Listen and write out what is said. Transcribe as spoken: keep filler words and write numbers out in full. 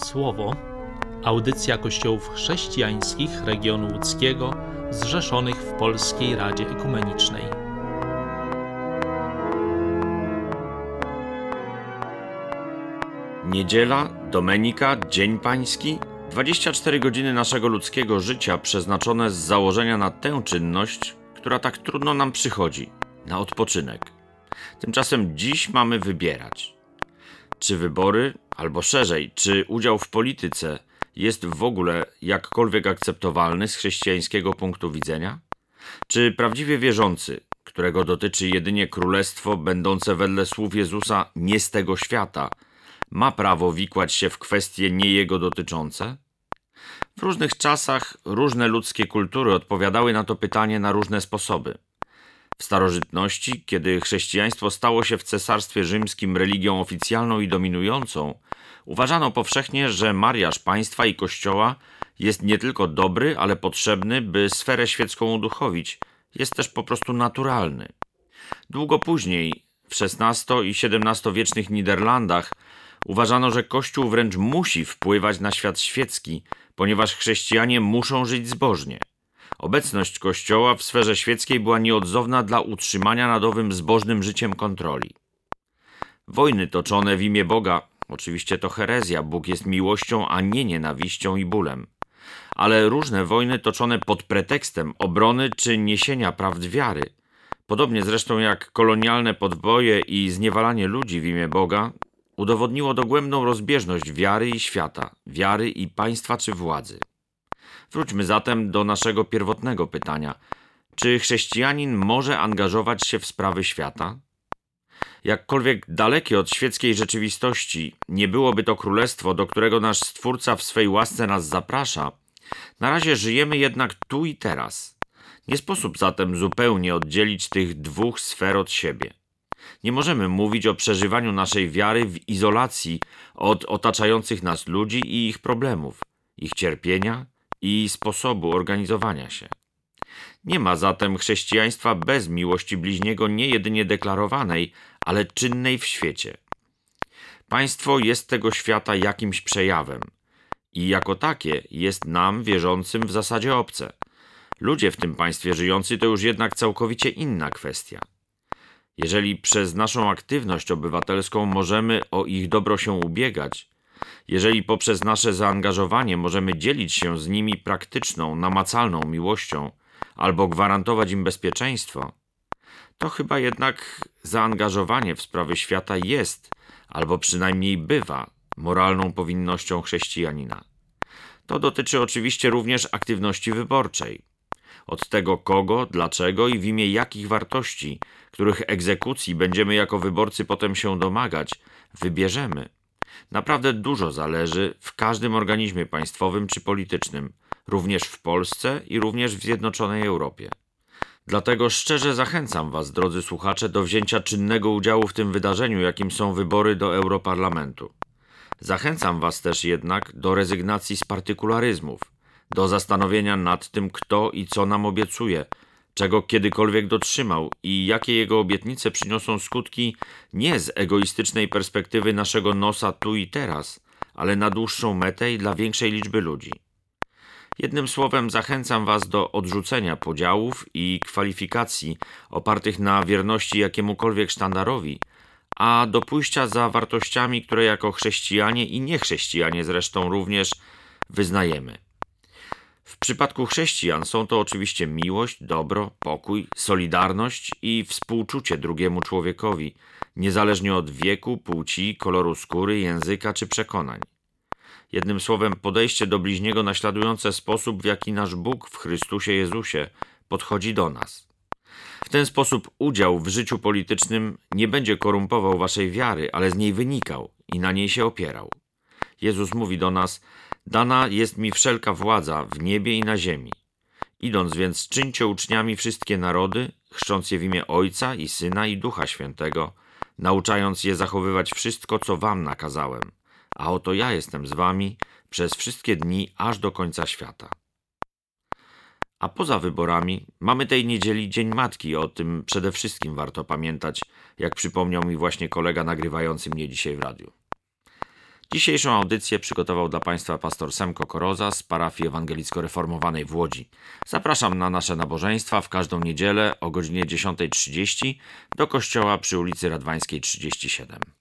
Słowo, audycja kościołów chrześcijańskich regionu łódzkiego zrzeszonych w Polskiej Radzie Ekumenicznej. Niedziela, Domenika, Dzień Pański, dwadzieścia cztery godziny naszego ludzkiego życia przeznaczone z założenia na tę czynność, która tak trudno nam przychodzi, na odpoczynek. Tymczasem dziś mamy wybierać. Czy wybory, albo szerzej, czy udział w polityce jest w ogóle jakkolwiek akceptowalny z chrześcijańskiego punktu widzenia? Czy prawdziwie wierzący, którego dotyczy jedynie królestwo będące wedle słów Jezusa nie z tego świata, ma prawo wikłać się w kwestie nie jego dotyczące? W różnych czasach różne ludzkie kultury odpowiadały na to pytanie na różne sposoby. W starożytności, kiedy chrześcijaństwo stało się w Cesarstwie Rzymskim religią oficjalną i dominującą, uważano powszechnie, że mariaż państwa i kościoła jest nie tylko dobry, ale potrzebny, by sferę świecką uduchowić. Jest też po prostu naturalny. Długo później, w szesnasto- i siedemnastowiecznych Niderlandach, uważano, że Kościół wręcz musi wpływać na świat świecki, ponieważ chrześcijanie muszą żyć zbożnie. Obecność Kościoła w sferze świeckiej była nieodzowna dla utrzymania nad owym zbożnym życiem kontroli. Wojny toczone w imię Boga, oczywiście to herezja, Bóg jest miłością, a nie nienawiścią i bólem. Ale różne wojny toczone pod pretekstem obrony czy niesienia prawd wiary, podobnie zresztą jak kolonialne podboje i zniewalanie ludzi w imię Boga, udowodniło dogłębną rozbieżność wiary i świata, wiary i państwa czy władzy. Wróćmy zatem do naszego pierwotnego pytania. Czy chrześcijanin może angażować się w sprawy świata? Jakkolwiek dalekie od świeckiej rzeczywistości nie byłoby to królestwo, do którego nasz Stwórca w swej łasce nas zaprasza, na razie żyjemy jednak tu i teraz. Nie sposób zatem zupełnie oddzielić tych dwóch sfer od siebie. Nie możemy mówić o przeżywaniu naszej wiary w izolacji od otaczających nas ludzi i ich problemów, ich cierpienia i sposobu organizowania się. Nie ma zatem chrześcijaństwa bez miłości bliźniego nie jedynie deklarowanej, ale czynnej w świecie. Państwo jest tego świata jakimś przejawem i jako takie jest nam, wierzącym, w zasadzie obce. Ludzie w tym państwie żyjący to już jednak całkowicie inna kwestia. Jeżeli przez naszą aktywność obywatelską możemy o ich dobro się ubiegać, jeżeli poprzez nasze zaangażowanie możemy dzielić się z nimi praktyczną, namacalną miłością albo gwarantować im bezpieczeństwo, to chyba jednak zaangażowanie w sprawy świata jest, albo przynajmniej bywa, moralną powinnością chrześcijanina. To dotyczy oczywiście również aktywności wyborczej. Od tego kogo, dlaczego i w imię jakich wartości, których egzekucji będziemy jako wyborcy potem się domagać, wybierzemy. Naprawdę dużo zależy w każdym organizmie państwowym czy politycznym, również w Polsce i również w Zjednoczonej Europie. Dlatego szczerze zachęcam Was, drodzy słuchacze, do wzięcia czynnego udziału w tym wydarzeniu, jakim są wybory do Europarlamentu. Zachęcam Was też jednak do rezygnacji z partykularyzmów, do zastanowienia nad tym, kto i co nam obiecuje, czego kiedykolwiek dotrzymał i jakie jego obietnice przyniosą skutki nie z egoistycznej perspektywy naszego nosa tu i teraz, ale na dłuższą metę i dla większej liczby ludzi. Jednym słowem zachęcam Was do odrzucenia podziałów i kwalifikacji opartych na wierności jakiemukolwiek sztandarowi, a do pójścia za wartościami, które jako chrześcijanie i niechrześcijanie zresztą również wyznajemy. W przypadku chrześcijan są to oczywiście miłość, dobro, pokój, solidarność i współczucie drugiemu człowiekowi, niezależnie od wieku, płci, koloru skóry, języka czy przekonań. Jednym słowem podejście do bliźniego naśladujące sposób, w jaki nasz Bóg w Chrystusie Jezusie podchodzi do nas. W ten sposób udział w życiu politycznym nie będzie korumpował waszej wiary, ale z niej wynikał i na niej się opierał. Jezus mówi do nas: dana jest mi wszelka władza w niebie i na ziemi. Idąc więc, czyńcie uczniami wszystkie narody, chrzcząc je w imię Ojca i Syna i Ducha Świętego, nauczając je zachowywać wszystko, co wam nakazałem. A oto ja jestem z wami przez wszystkie dni, aż do końca świata. A poza wyborami mamy tej niedzieli Dzień Matki, o tym przede wszystkim warto pamiętać, jak przypomniał mi właśnie kolega nagrywający mnie dzisiaj w radiu. Dzisiejszą audycję przygotował dla Państwa pastor Semko Koroza z parafii ewangelicko-reformowanej w Łodzi. Zapraszam na nasze nabożeństwa w każdą niedzielę o godzinie dziesiąta trzydzieści do kościoła przy ulicy Radwańskiej trzydzieści siedem.